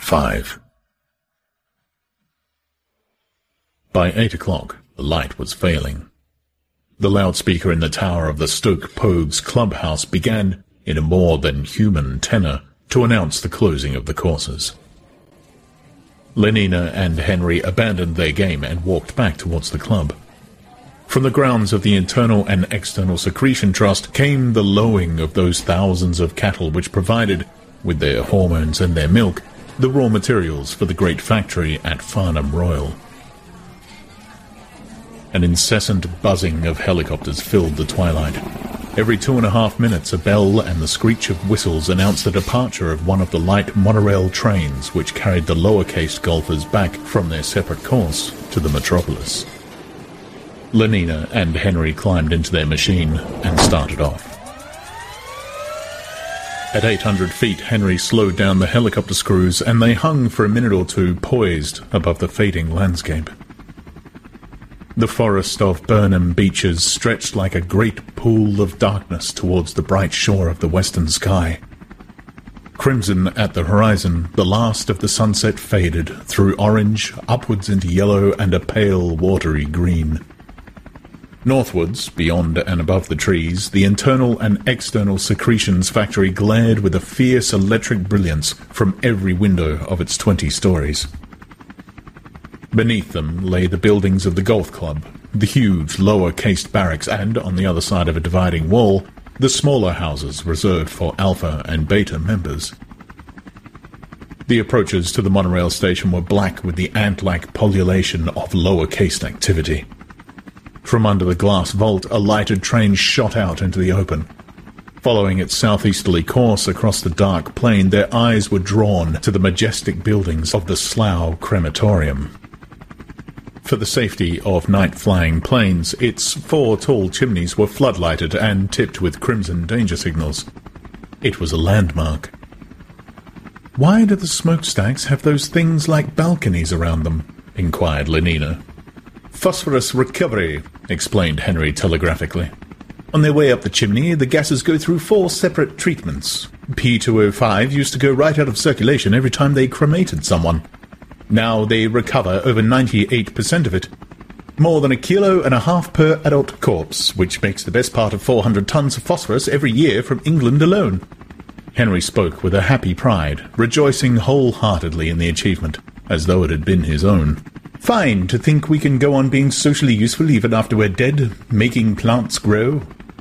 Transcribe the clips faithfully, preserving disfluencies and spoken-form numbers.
five. By eight o'clock, the light was failing. The loudspeaker in the tower of the Stoke Pogues clubhouse began, in a more than human tenor, to announce the closing of the courses. Lenina and Henry abandoned their game and walked back towards the club. From the grounds of the Internal and External Secretion Trust came the lowing of those thousands of cattle which provided, with their hormones and their milk, the raw materials for the great factory at Farnham Royal. An incessant buzzing of helicopters filled the twilight. Every two and a half minutes a bell and the screech of whistles announced the departure of one of the light monorail trains which carried the lower-caste golfers back from their separate course to the metropolis. Lenina and Henry climbed into their machine and started off. At eight hundred feet, Henry slowed down the helicopter screws and they hung for a minute or two poised above the fading landscape. The forest of Burnham Beeches stretched like a great pool of darkness towards the bright shore of the western sky. Crimson at the horizon, the last of the sunset faded, through orange, upwards into yellow and a pale, watery green. Northwards, beyond and above the trees, the Internal and External Secretions factory glared with a fierce electric brilliance from every window of its twenty stories. Beneath them lay the buildings of the golf club, the huge lower-cased barracks, and, on the other side of a dividing wall, the smaller houses reserved for Alpha and Beta members. The approaches to the monorail station were black with the ant-like pullulation of lower-cased activity. From under the glass vault, a lighted train shot out into the open. Following its southeasterly course across the dark plain, their eyes were drawn to the majestic buildings of the Slough Crematorium. For the safety of night-flying planes, its four tall chimneys were floodlighted and tipped with crimson danger signals. It was a landmark. "Why do the smokestacks have those things like balconies around them?" inquired Lenina. "Phosphorus recovery," explained Henry telegraphically. "On their way up the chimney, the gases go through four separate treatments. P two O five used to go right out of circulation every time they cremated someone. Now they recover over ninety-eight percent of it. More than a kilo and a half per adult corpse, which makes the best part of four hundred tons of phosphorus every year from England alone." Henry spoke with a happy pride, rejoicing wholeheartedly in the achievement, as though it had been his own. "Fine to think we can go on being socially useful even after we're dead, making plants grow."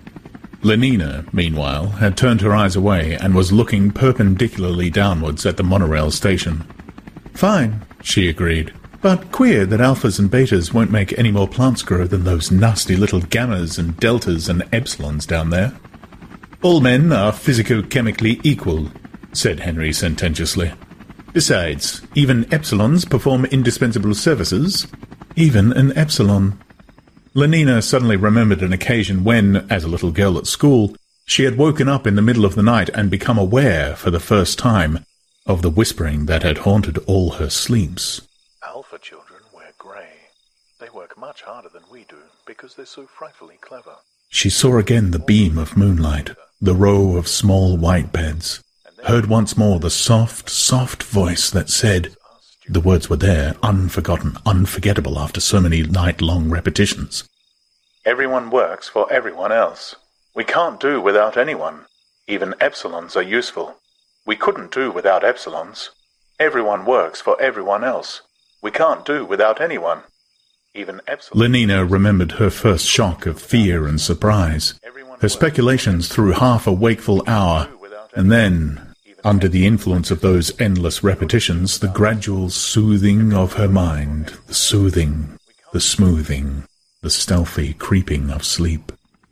Lenina, meanwhile, had turned her eyes away and was looking perpendicularly downwards at the monorail station. "Fine," she agreed. "But queer that alphas and betas won't make any more plants grow than those nasty little gammas and deltas and epsilons down there." "All men are physico-chemically equal," said Henry sententiously. "Besides, even epsilons perform indispensable services. Even an epsilon." Lenina suddenly remembered an occasion when, as a little girl at school, she had woken up in the middle of the night and become aware, for the first time, of the whispering that had haunted all her sleeps. "Alpha children wear grey. They work much harder than we do, because they're so frightfully clever." She saw again the beam of moonlight, the row of small white beds, heard once more the soft, soft voice that said, the words were there, unforgotten, unforgettable after so many night-long repetitions. "Everyone works for everyone else. We can't do without anyone. Even epsilons are useful. We couldn't do without epsilons. Everyone works for everyone else. We can't do without anyone. Even epsilons..." Lenina remembered her first shock of fear and surprise, her speculations through half a wakeful hour, and then, under the influence of those endless repetitions, the gradual soothing of her mind, the soothing, the smoothing, the stealthy creeping of sleep.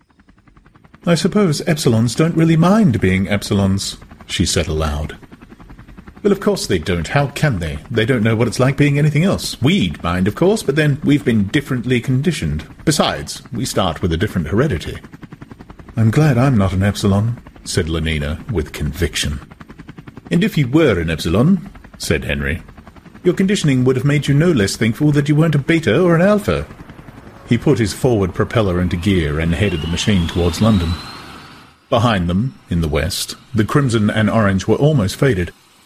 "I suppose epsilons don't really mind being epsilons," she said aloud. "Well, of course they don't. How can they? They don't know what it's like being anything else. We'd mind, of course, but then we've been differently conditioned. Besides, we start with a different heredity." "I'm glad I'm not an epsilon," said Lenina with conviction. "And if you were an epsilon," said Henry, "your conditioning would have made you no less thankful that you weren't a beta or an alpha." He put his forward propeller into gear and headed the machine towards London. Behind them, in the west, the crimson and orange were almost faded.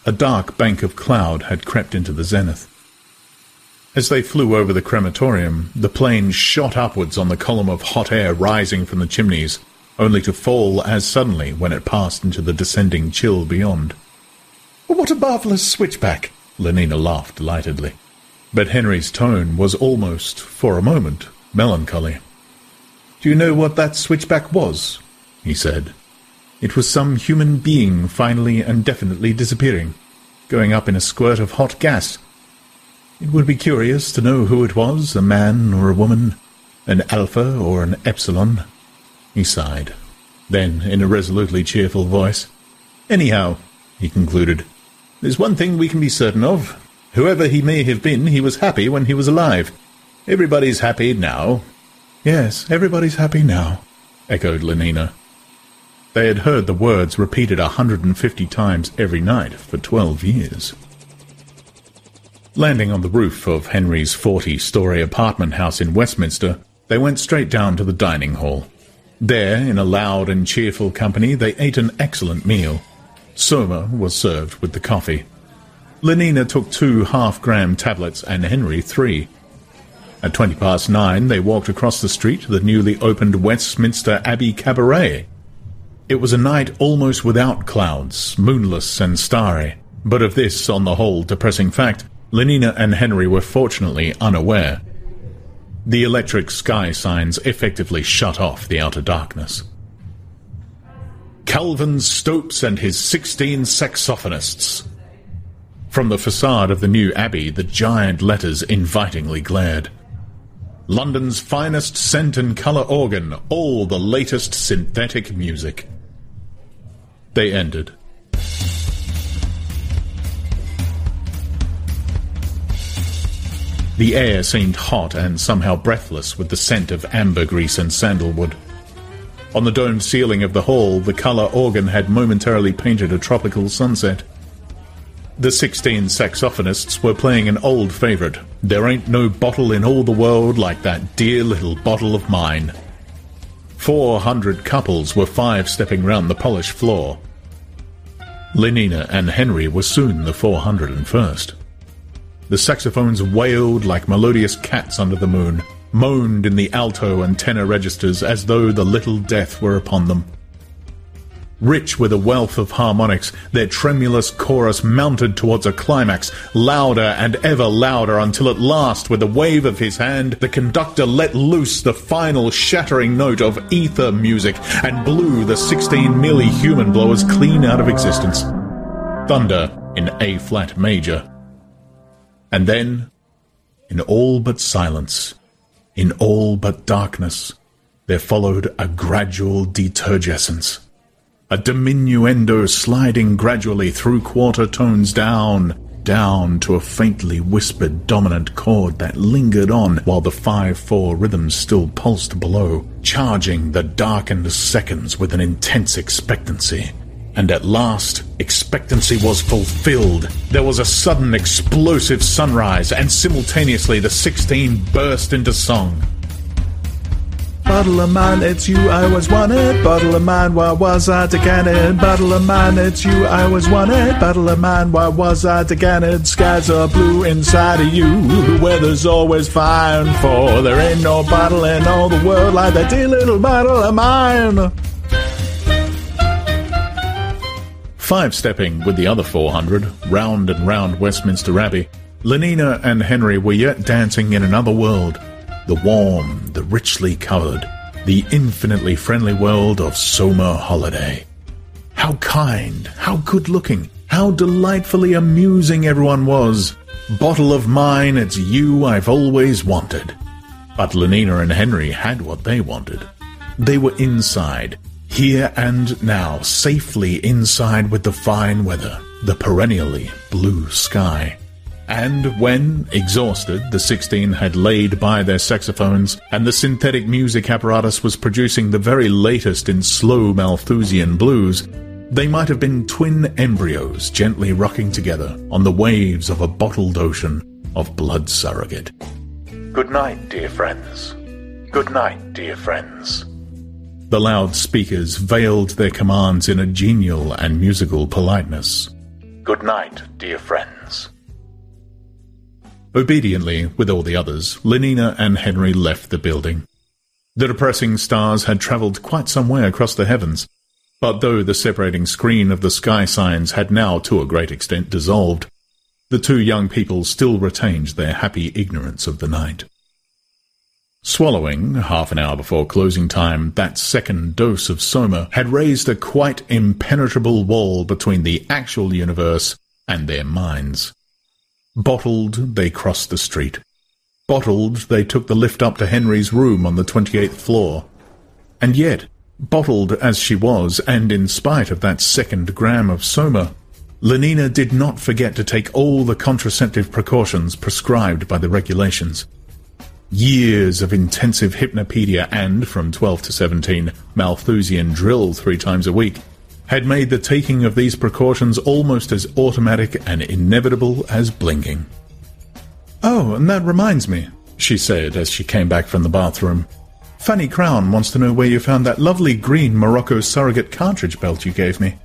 A dark bank of cloud had crept into the zenith. As they flew over the crematorium, the plane shot upwards on the column of hot air rising from the chimneys, only to fall as suddenly when it passed into the descending chill beyond. "What a marvellous switchback!" Lenina laughed delightedly. But Henry's tone was almost, for a moment, melancholy. "Do you know what that switchback was?" he said. "It was some human being finally and definitely disappearing, going up in a squirt of hot gas. It would be curious to know who it was, a man or a woman, an alpha or an epsilon." He sighed. Then, in a resolutely cheerful voice, "Anyhow," he concluded, "there's one thing we can be certain of. Whoever he may have been, he was happy when he was alive. Everybody's happy now." "Yes, everybody's happy now," echoed Lenina. They had heard the words repeated a hundred and fifty times every night for twelve years. Landing on the roof of Henry's forty-story apartment house in Westminster, they went straight down to the dining hall. There, in a loud and cheerful company, they ate an excellent meal. Soma was served with the coffee. Lenina took two half-gram tablets and Henry three. At twenty past nine, they walked across the street to the newly opened Westminster Abbey Cabaret. It was a night almost without clouds, moonless and starry, but of this, on the whole, depressing fact, Lenina and Henry were fortunately unaware. The electric sky signs effectively shut off the outer darkness. "Calvin Stopes and his sixteen saxophonists." From the facade of the new abbey, the giant letters invitingly glared. "London's finest scent and colour organ, all the latest synthetic music." They ended. The air seemed hot and somehow breathless with the scent of ambergris and sandalwood. On the domed ceiling of the hall, the colour organ had momentarily painted a tropical sunset. The sixteen saxophonists were playing an old favourite, "There Ain't No Bottle in All the World Like That Dear Little Bottle of Mine." Four hundred couples were five-stepping round the polished floor. Lenina and Henry were soon the four hundred and first. The saxophones wailed like melodious cats under the moon, moaned in the alto and tenor registers as though the little death were upon them. Rich with a wealth of harmonics, their tremulous chorus mounted towards a climax, louder and ever louder, until at last, with a wave of his hand, the conductor let loose the final shattering note of ether music and blew the sixteen merely human blowers clean out of existence. Thunder in A-flat major. And then, in all but silence, in all but darkness, there followed a gradual deturgescence. A diminuendo sliding gradually through quarter tones down, down to a faintly whispered dominant chord that lingered on while the five four rhythms still pulsed below, charging the darkened seconds with an intense expectancy. And at last, expectancy was fulfilled. There was a sudden explosive sunrise, and simultaneously the sixteen burst into song. Bottle of mine, it's you I was wanted. Bottle of mine, why was I decanted? Bottle of mine, it's you I was wanted. Bottle of mine, why was I decanted? Skies are blue inside of you. The weather's always fine, for there ain't no bottle in all the world like that dear little bottle of mine. Five-stepping with the other four hundred, round and round Westminster Abbey, Lenina and Henry were yet dancing in another world, the warm, the richly coloured, the infinitely friendly world of Soma Holiday. How kind, how good-looking, how delightfully amusing everyone was. Bottle of mine, it's you I've always wanted. But Lenina and Henry had what they wanted. They were inside, here and now, safely inside with the fine weather, the perennially blue sky. And when, exhausted, the sixteen had laid by their saxophones, and the synthetic music apparatus was producing the very latest in slow Malthusian blues, they might have been twin embryos gently rocking together on the waves of a bottled ocean of blood surrogate. Good night, dear friends. Good night, dear friends. The loudspeakers veiled their commands in a genial and musical politeness. Good night, dear friends. Obediently, with all the others, Lenina and Henry left the building. The depressing stars had travelled quite some way across the heavens, but though the separating screen of the sky signs had now to a great extent dissolved, the two young people still retained their happy ignorance of the night. Swallowing, half an hour before closing time, that second dose of Soma had raised a quite impenetrable wall between the actual universe and their minds. Bottled, they crossed the street. Bottled, they took the lift up to Henry's room on the twenty-eighth floor. And yet, bottled as she was, and in spite of that second gram of Soma, Lenina did not forget to take all the contraceptive precautions prescribed by the regulations. Years of intensive hypnopedia and, from twelve to seventeen, Malthusian drill three times a week had made the taking of these precautions almost as automatic and inevitable as blinking. "Oh, and that reminds me," she said as she came back from the bathroom. "Fanny Crown wants to know where you found that lovely green Morocco surrogate cartridge belt you gave me."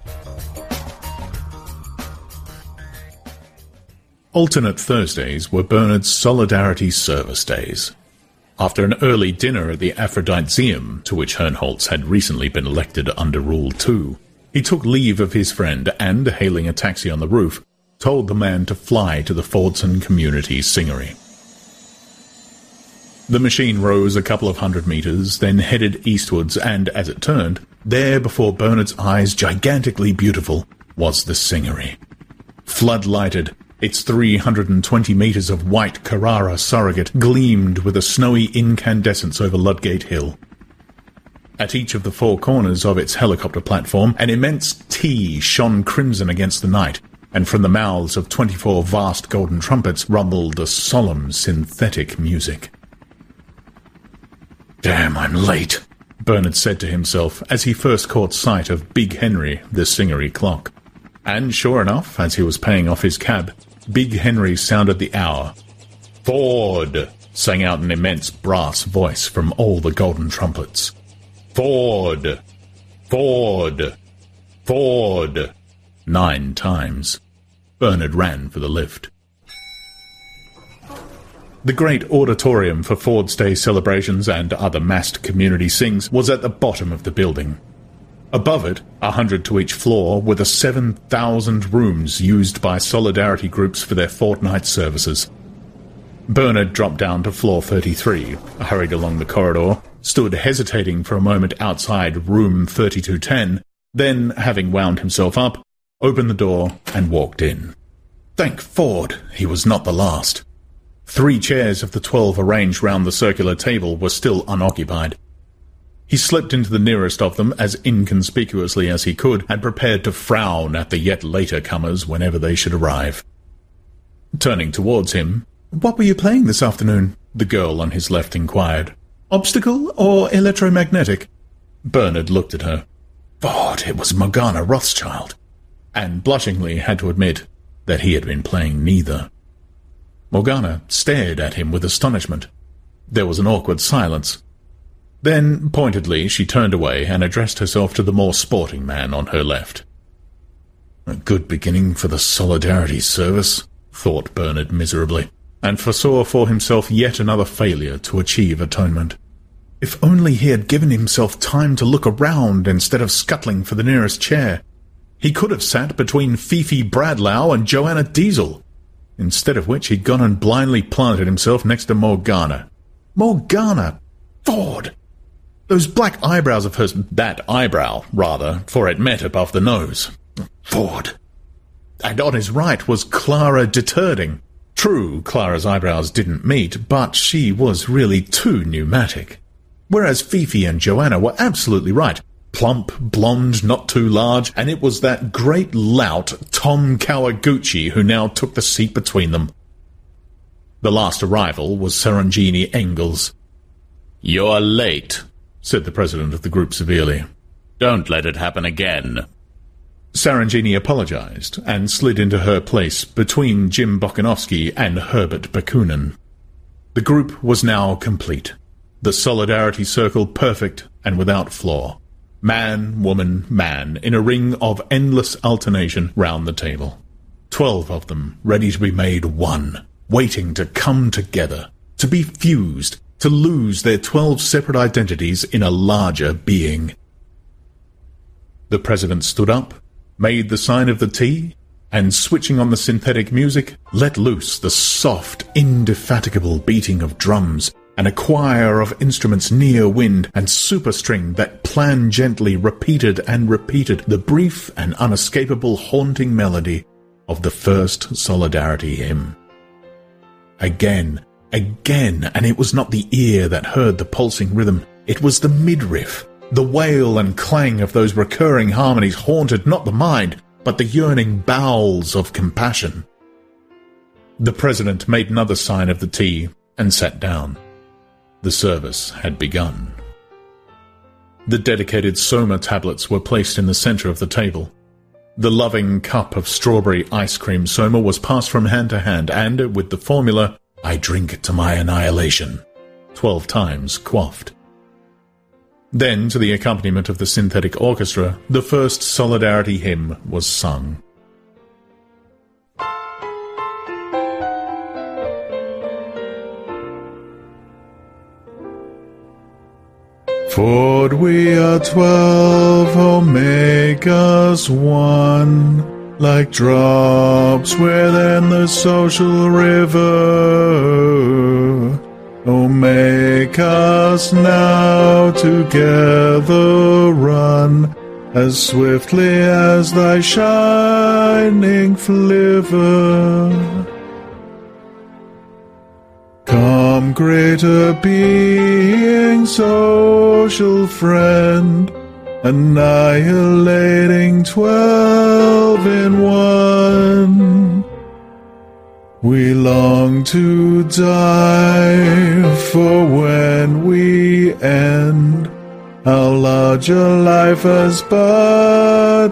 Alternate Thursdays were Bernard's Solidarity Service days. After an early dinner at the Aphroditeum, to which Herrnholz had recently been elected under Rule two, he took leave of his friend and, hailing a taxi on the roof, told the man to fly to the Fordson Community Singery. The machine rose a couple of hundred metres, then headed eastwards, and, as it turned, there before Bernard's eyes, gigantically beautiful, was the Singery. Flood-lighted, its three hundred twenty metres of white Carrara surrogate gleamed with a snowy incandescence over Ludgate Hill. At each of the four corners of its helicopter platform, an immense T shone crimson against the night, and from the mouths of twenty-four vast golden trumpets rumbled a solemn synthetic music. "Damn, I'm late," Bernard said to himself as he first caught sight of Big Henry, the Singery clock. And sure enough, as he was paying off his cab, Big Henry sounded the hour. "Ford!" sang out an immense brass voice from all the golden trumpets. "Ford! Ford! Ford!" Nine times. Bernard ran for the lift. The great auditorium for Ford's Day celebrations and other massed community sings was at the bottom of the building. Above it, a hundred to each floor, were the seven thousand rooms used by solidarity groups for their fortnight services. Bernard dropped down to floor thirty-three, hurried along the corridor, stood hesitating for a moment outside room thirty-two ten, then, having wound himself up, opened the door and walked in. Thank Ford, he was not the last. Three chairs of the twelve arranged round the circular table were still unoccupied. He slipped into the nearest of them as inconspicuously as he could, and prepared to frown at the yet later comers whenever they should arrive. Turning towards him, "What were you playing this afternoon?" the girl on his left inquired. "Obstacle or electromagnetic?" Bernard looked at her. Ford, it was Morgana Rothschild, and blushingly had to admit that he had been playing neither. Morgana stared at him with astonishment. There was an awkward silence. Then, pointedly, she turned away and addressed herself to the more sporting man on her left. A good beginning for the Solidarity Service, thought Bernard miserably, and foresaw for himself yet another failure to achieve atonement. If only he had given himself time to look around instead of scuttling for the nearest chair. He could have sat between Fifi Bradlau and Joanna Diesel, instead of which he'd gone and blindly planted himself next to Morgana. Morgana! Ford! Those black eyebrows of hers, that eyebrow, rather, for it met above the nose. Ford. And on his right was Clara Deterding. True, Clara's eyebrows didn't meet, but she was really too pneumatic. Whereas Fifi and Joanna were absolutely right. Plump, blonde, not too large, and it was that great lout, Tom Kawaguchi, who now took the seat between them. The last arrival was Sarojini Engels. "You're late," said the president of the group severely. "Don't let it happen again." Sarojini apologized and slid into her place between Jim Bokanovsky and Herbert Bakunin. The group was now complete. The Solidarity Circle perfect and without flaw. Man, woman, man, in a ring of endless alternation round the table. Twelve of them ready to be made one, waiting to come together, to be fused, to lose their twelve separate identities in a larger being. The President stood up, made the sign of the T, and switching on the synthetic music, let loose the soft, indefatigable beating of drums and a choir of instruments near wind and superstring that plan gently repeated and repeated the brief and unescapable haunting melody of the first Solidarity hymn. Again, again, and it was not the ear that heard the pulsing rhythm, it was the midriff. The wail and clang of those recurring harmonies haunted not the mind, but the yearning bowels of compassion. The President made another sign of the T and sat down. The service had begun. The dedicated Soma tablets were placed in the center of the table. The loving cup of strawberry ice cream Soma was passed from hand to hand, and, with the formula, "I drink to my annihilation," twelve times quaffed. Then, to the accompaniment of the synthetic orchestra, the first Solidarity hymn was sung. For we are twelve, oh make us one, like drops within the social river. Oh, make us now together run, as swiftly as thy shining flivver. Come, greater being, social friend, annihilating twelve in one. We long to die, for when we end, our larger life has but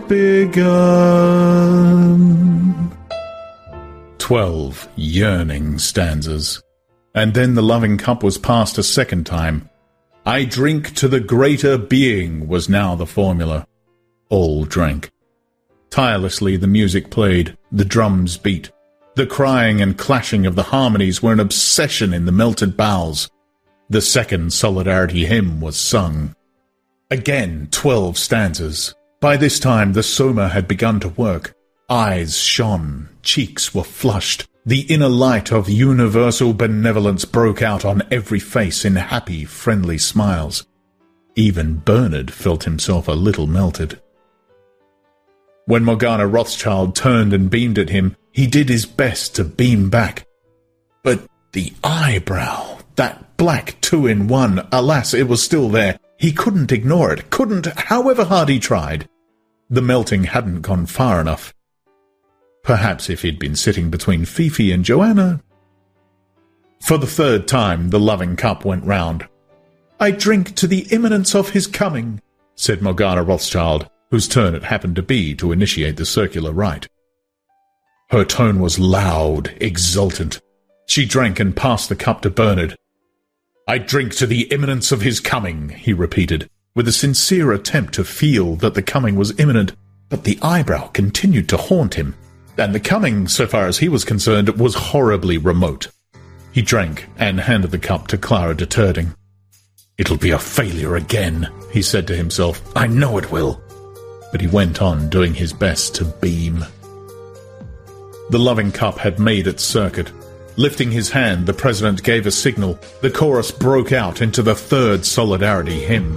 begun. Twelve yearning stanzas, and then the loving cup was passed a second time. I drink to the greater being was now the formula. All drank. Tirelessly the music played, the drums beat. The crying and clashing of the harmonies were an obsession in the melted bowels. The second Solidarity hymn was sung. Again, twelve stanzas. By this time the Soma had begun to work. Eyes shone, cheeks were flushed. The inner light of universal benevolence broke out on every face in happy, friendly smiles. Even Bernard felt himself a little melted. When Morgana Rothschild turned and beamed at him, he did his best to beam back. But the eyebrow, that black two-in-one, alas, it was still there. He couldn't ignore it, couldn't, however hard he tried. The melting hadn't gone far enough. Perhaps if he'd been sitting between Fifi and Joanna. For the third time the loving cup went round. I drink to the imminence of his coming, said Morgana Rothschild, whose turn it happened to be to initiate the circular rite. Her tone was loud, exultant. She drank and passed the cup to Bernard. I drink to the imminence of his coming, he repeated, with a sincere attempt to feel that the coming was imminent, but the eyebrow continued to haunt him, and the coming, so far as he was concerned, was horribly remote. He drank and handed the cup to Clara de Turding. It'll be a failure again, he said to himself. I know it will. But he went on doing his best to beam. The loving cup had made its circuit. Lifting his hand, the President gave a signal. The chorus broke out into the third Solidarity hymn.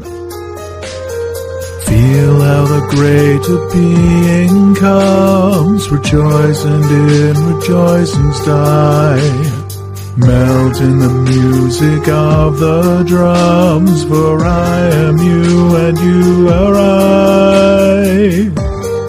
Feel how the greater being comes, rejoice and in rejoicings die. Melt in the music of the drums, for I am you and you are I.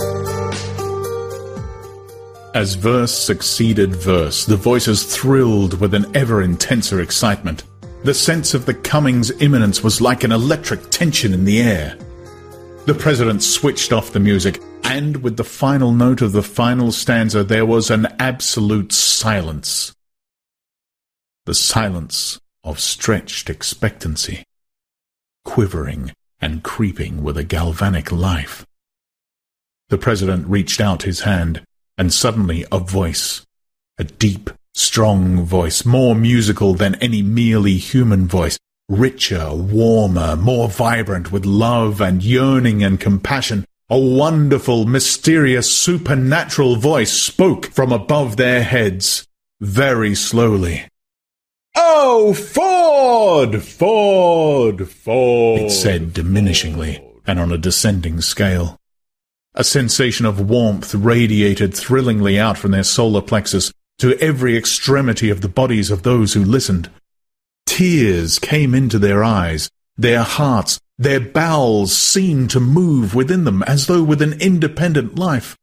As verse succeeded verse, the voices thrilled with an ever-intenser excitement. The sense of the coming's imminence was like an electric tension in the air. The President switched off the music, and with the final note of the final stanza there was an absolute silence. The silence of stretched expectancy, quivering and creeping with a galvanic life. The President reached out his hand. and suddenly a voice, a deep, strong voice, more musical than any merely human voice, richer, warmer, more vibrant with love and yearning and compassion. A wonderful, mysterious, supernatural voice spoke from above their heads, very slowly. "Oh, Ford! Ford! Ford!" it said diminishingly and on a descending scale. A sensation of warmth radiated thrillingly out from their solar plexus to every extremity of the bodies of those who listened. Tears came into their eyes, their hearts, their bowels seemed to move within them as though with an independent life.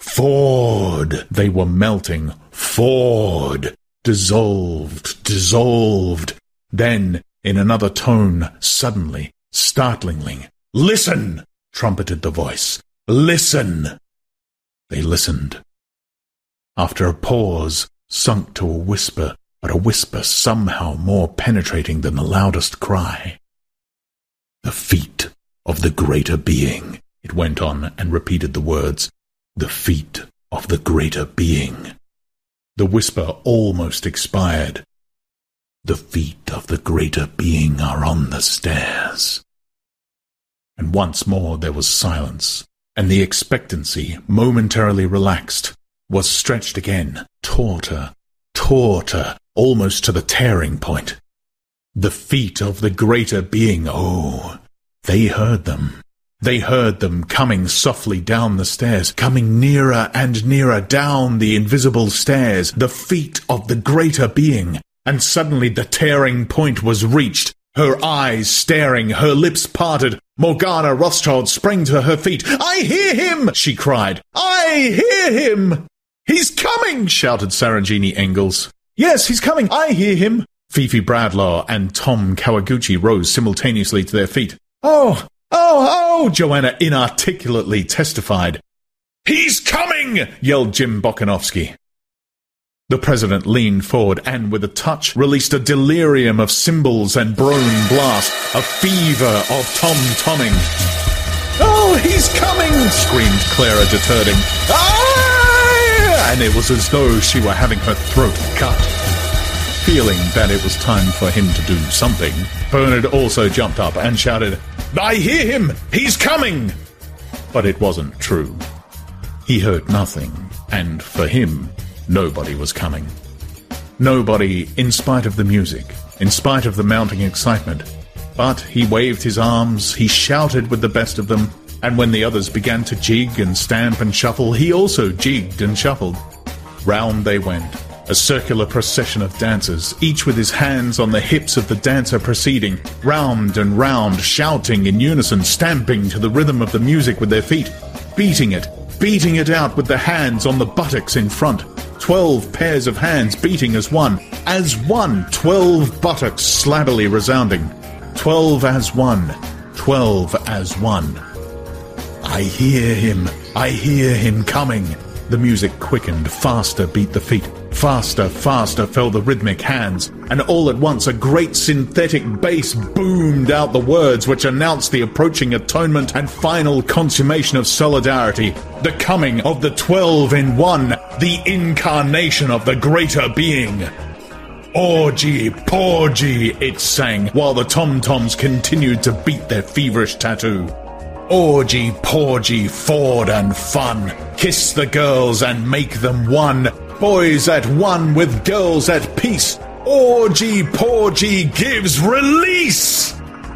Ford! They were melting. Ford! Dissolved, dissolved. Then, in another tone, suddenly, startlingly, "Listen!" trumpeted the voice. "Listen!" They listened. After a pause, sunk to a whisper, but a whisper somehow more penetrating than the loudest cry. "The feet of the greater being," it went on and repeated the words. "The feet of the greater being." The whisper almost expired. "The feet of the greater being are on the stairs." And once more there was silence, and the expectancy, momentarily relaxed, was stretched again, tauter, tauter, almost to the tearing point. The feet of the greater being, oh, they heard them. They heard them coming softly down the stairs, coming nearer and nearer down the invisible stairs, the feet of the greater being. And suddenly the tearing point was reached. Her eyes staring, her lips parted, Morgana Rothschild sprang to her feet. "I hear him!" she cried. "I hear him!" "He's coming!" shouted Sarojini Engels. "Yes, he's coming! I hear him!" Fifi Bradlaugh and Tom Kawaguchi rose simultaneously to their feet. "Oh! Oh! Oh!" Joanna inarticulately testified. "He's coming!" yelled Jim Bokanovsky. The president leaned forward and, with a touch, released a delirium of cymbals and brone blast, a fever of tom-tomming. "Oh, he's coming!" screamed Clara Deterding. "Ah!" And it was as though she were having her throat cut. Feeling that it was time for him to do something, Bernard also jumped up and shouted, "I hear him! He's coming!" But it wasn't true. He heard nothing, and for him, nobody was coming. Nobody, in spite of the music, in spite of the mounting excitement. But he waved his arms, he shouted with the best of them, and when the others began to jig and stamp and shuffle, he also jigged and shuffled. Round they went, a circular procession of dancers, each with his hands on the hips of the dancer preceding, round and round, shouting in unison, stamping to the rhythm of the music with their feet, beating it, beating it out with the hands on the buttocks in front. Twelve pairs of hands beating as one, as one, twelve buttocks slabbily resounding. Twelve as one, twelve as one. "I hear him, I hear him coming." The music quickened, faster beat the feet, faster, faster fell the rhythmic hands, and all at once a great synthetic bass boomed out the words which announced the approaching atonement and final consummation of solidarity, the coming of the twelve in one, the incarnation of the greater being. "Orgy, porgy," it sang, while the tom-toms continued to beat their feverish tattoo. "Orgy, porgy, Ford and fun. Kiss the girls and make them one. Boys at one with girls at peace. Orgy, porgy gives release."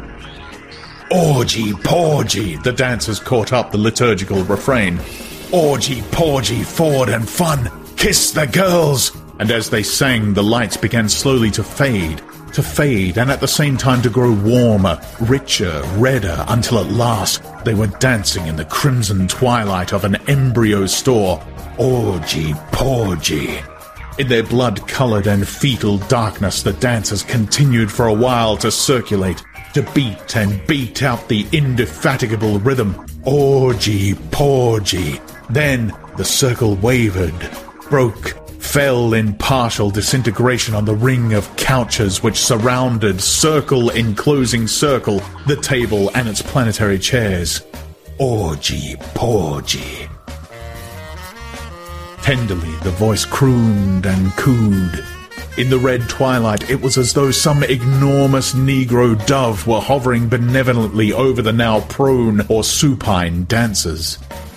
"Orgy, porgy," the dancers caught up the liturgical refrain. "Orgy, porgy, Ford and fun. Kiss the girls." And as they sang, the lights began slowly to fade, to fade, and at the same time to grow warmer, richer, redder, until at last they were dancing in the crimson twilight of an embryo store. Orgy, porgy. In their blood-coloured and fetal darkness, the dancers continued for a while to circulate, to beat and beat out the indefatigable rhythm. Orgy, porgy. Then the circle wavered, broke, fell in partial disintegration on the ring of couches which surrounded, circle enclosing circle, the table and its planetary chairs. Orgy, porgy. Tenderly, the voice crooned and cooed. In the red twilight, it was as though some enormous Negro dove were hovering benevolently over the now prone or supine dancers.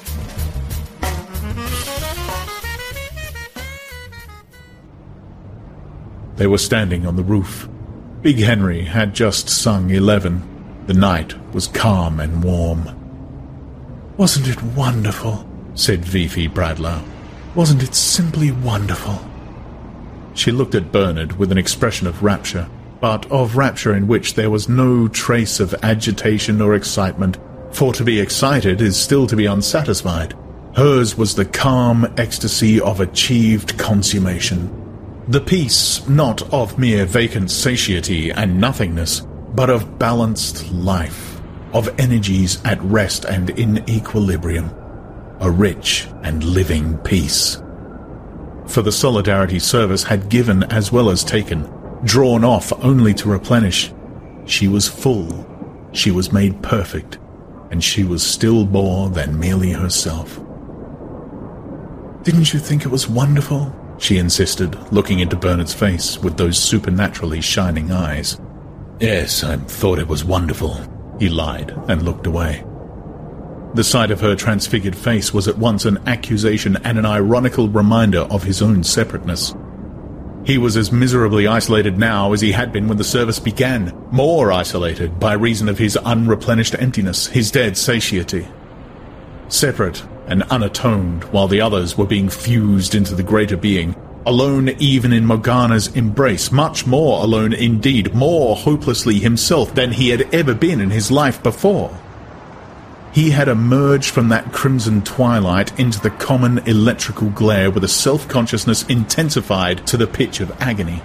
They were standing on the roof. Big Henry had just sung eleven. The night was calm and warm. "Wasn't it wonderful?" said Fifi Bradlow. "Wasn't it simply wonderful?" She looked at Bernard with an expression of rapture, but of rapture in which there was no trace of agitation or excitement, for to be excited is still to be unsatisfied. Hers was the calm ecstasy of achieved consummation. The peace not of mere vacant satiety and nothingness, but of balanced life, of energies at rest and in equilibrium, a rich and living peace. For the Solidarity Service had given as well as taken, drawn off only to replenish. She was full, she was made perfect, and she was still more than merely herself. "Didn't you think it was wonderful?" she insisted, looking into Bernard's face with those supernaturally shining eyes. "Yes, I thought it was wonderful," he lied and looked away. The sight of her transfigured face was at once an accusation and an ironical reminder of his own separateness. He was as miserably isolated now as he had been when the service began, more isolated by reason of his unreplenished emptiness, his dead satiety. Separate and unatoned while the others were being fused into the greater being, alone even in Morgana's embrace, much more alone indeed, more hopelessly himself than he had ever been in his life before. He had emerged from that crimson twilight into the common electrical glare with a self-consciousness intensified to the pitch of agony.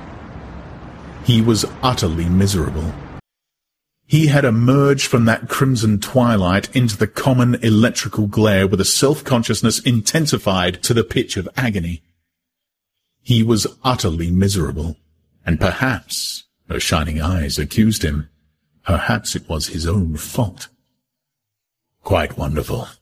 He was utterly miserable. He had emerged from that crimson twilight into the common electrical glare with a self-consciousness intensified to the pitch of agony. He was utterly miserable, and perhaps, her shining eyes accused him, perhaps it was his own fault. "Quite wonderful,"